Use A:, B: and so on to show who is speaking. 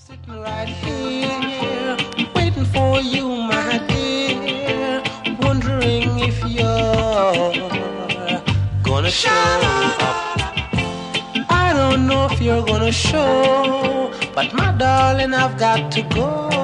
A: Sitting right here, waiting for you, my dear, wondering if you're gonna show up. I don't know if you're gonna show, but my darling, I've got to go.